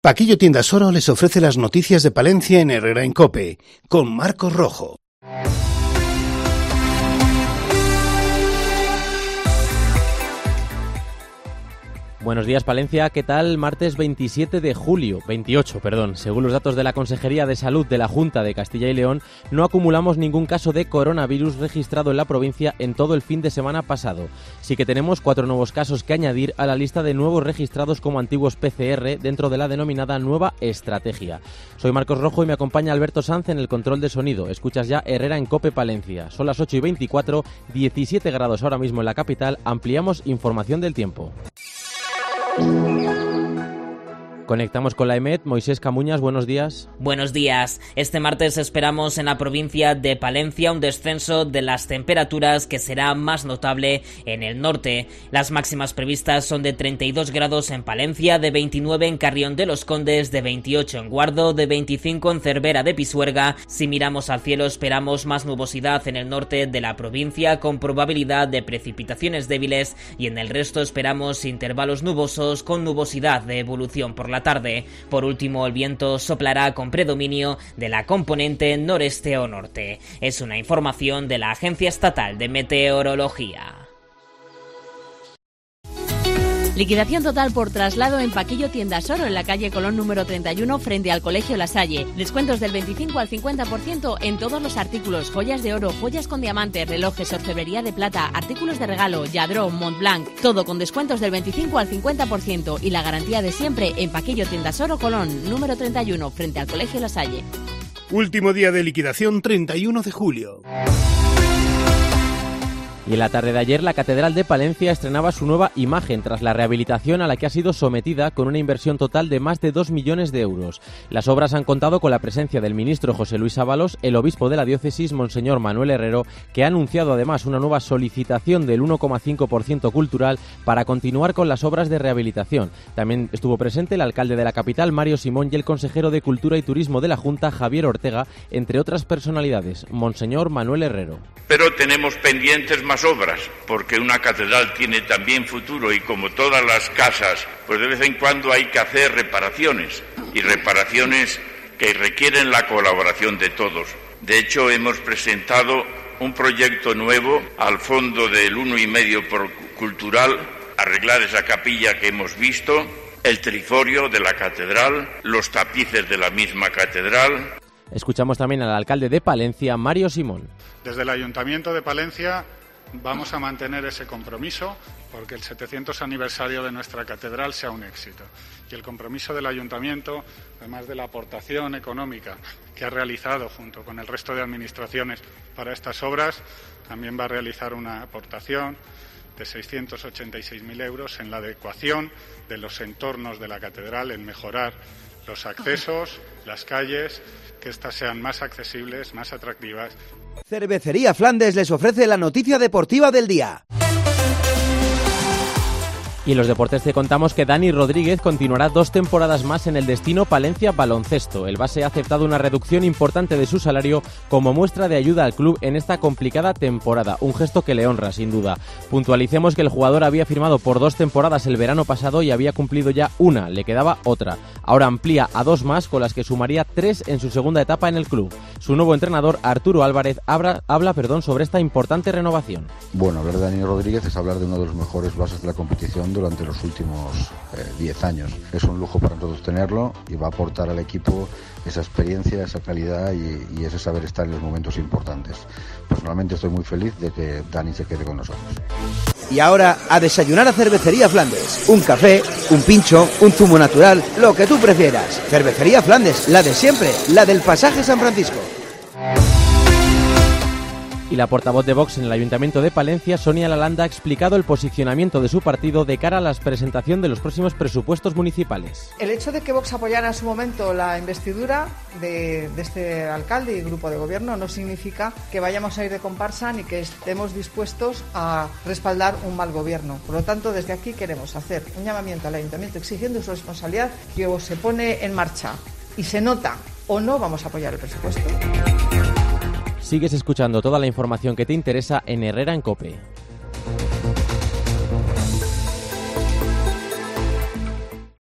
Paquillo Tiendas Oro les ofrece las noticias de Palencia en Herrera en COPE, con Marcos Rojo. Buenos días, Palencia. ¿Qué tal? Martes 28, según los datos de la Consejería de Salud de la Junta de Castilla y León, no acumulamos ningún caso de coronavirus registrado en la provincia en todo el fin de semana pasado. Sí que tenemos 4 nuevos casos que añadir a la lista de nuevos registrados como antiguos PCR dentro de la denominada nueva estrategia. Soy Marcos Rojo y me acompaña Alberto Sanz en el control de sonido. Escuchas ya Herrera en COPE Palencia. Son las 8:24, 17 grados ahora mismo en la capital. Ampliamos información del tiempo. Conectamos con la EMET. Moisés Camuñas, buenos días. Buenos días. Este martes esperamos en la provincia de Palencia un descenso de las temperaturas que será más notable en el norte. Las máximas previstas son de 32 grados en Palencia, de 29 en Carrión de los Condes, de 28 en Guardo, de 25 en Cervera de Pisuerga. Si miramos al cielo esperamos más nubosidad en el norte de la provincia con probabilidad de precipitaciones débiles y en el resto esperamos intervalos nubosos con nubosidad de evolución por la tarde. Por último, el viento soplará con predominio de la componente noreste o norte. Es una información de la Agencia Estatal de Meteorología. Liquidación total por traslado en Paquillo Tiendas Oro, en la calle Colón número 31, frente al Colegio La Salle. Descuentos del 25 al 50% en todos los artículos: joyas de oro, joyas con diamantes, relojes, orfebrería de plata, artículos de regalo, Lladró, Montblanc. Todo con descuentos del 25 al 50% y la garantía de siempre en Paquillo Tiendas Oro Colón número 31, frente al Colegio La Salle. Último día de liquidación, 31 de julio. Y en la tarde de ayer, la Catedral de Palencia estrenaba su nueva imagen tras la rehabilitación a la que ha sido sometida con una inversión total de más de 2 millones de euros. Las obras han contado con la presencia del ministro José Luis Ábalos, el obispo de la diócesis, Monseñor Manuel Herrero, que ha anunciado además una nueva solicitación del 1,5% cultural para continuar con las obras de rehabilitación. También estuvo presente el alcalde de la capital, Mario Simón, y el consejero de Cultura y Turismo de la Junta, Javier Ortega, entre otras personalidades. Monseñor Manuel Herrero. Pero tenemos pendientes más obras, porque una catedral tiene también futuro y como todas las casas, pues de vez en cuando hay que hacer reparaciones, y reparaciones que requieren la colaboración de todos. De hecho, hemos presentado un proyecto nuevo al fondo del 1,5% por cultural, arreglar esa capilla que hemos visto, el triforio de la catedral, los tapices de la misma catedral. Escuchamos también al alcalde de Palencia, Mario Simón. Desde el Ayuntamiento de Palencia vamos a mantener ese compromiso porque el 700 aniversario de nuestra catedral sea un éxito. Y el compromiso del Ayuntamiento, además de la aportación económica que ha realizado junto con el resto de administraciones para estas obras, también va a realizar una aportación de 686.000 euros en la adecuación de los entornos de la catedral, en mejorar los accesos, las calles, que éstas sean más accesibles, más atractivas. Cervecería Flandes les ofrece la noticia deportiva del día. Y en los deportes te contamos que Dani Rodríguez continuará 2 temporadas más en el destino Palencia Baloncesto. El base ha aceptado una reducción importante de su salario como muestra de ayuda al club en esta complicada temporada, un gesto que le honra sin duda. Puntualicemos que el jugador había firmado por 2 temporadas el verano pasado y había cumplido ya una, le quedaba otra. Ahora amplía a 2 más, con las que sumaría 3 en su segunda etapa en el club. Su nuevo entrenador, Arturo Álvarez, habla sobre esta importante renovación. Bueno, hablar de Dani Rodríguez es hablar de uno de los mejores bases de la competición durante los últimos 10 años. Es un lujo para nosotros tenerlo y va a aportar al equipo esa experiencia, esa calidad y ese saber estar en los momentos importantes. Personalmente estoy muy feliz de que Dani se quede con nosotros. Y ahora a desayunar a Cervecería Flandes. Un café, un pincho, un zumo natural, lo que tú prefieras. Cervecería Flandes, la de siempre, la del pasaje San Francisco. Y la portavoz de Vox en el Ayuntamiento de Palencia, Sonia Lalanda, ha explicado el posicionamiento de su partido de cara a la presentación de los próximos presupuestos municipales. El hecho de que Vox apoyara en su momento la investidura de este alcalde y grupo de gobierno no significa que vayamos a ir de comparsa ni que estemos dispuestos a respaldar un mal gobierno. Por lo tanto, desde aquí queremos hacer un llamamiento al Ayuntamiento exigiendo su responsabilidad, que o se pone en marcha y se nota o no vamos a apoyar el presupuesto. Sigues escuchando toda la información que te interesa en Herrera en COPE.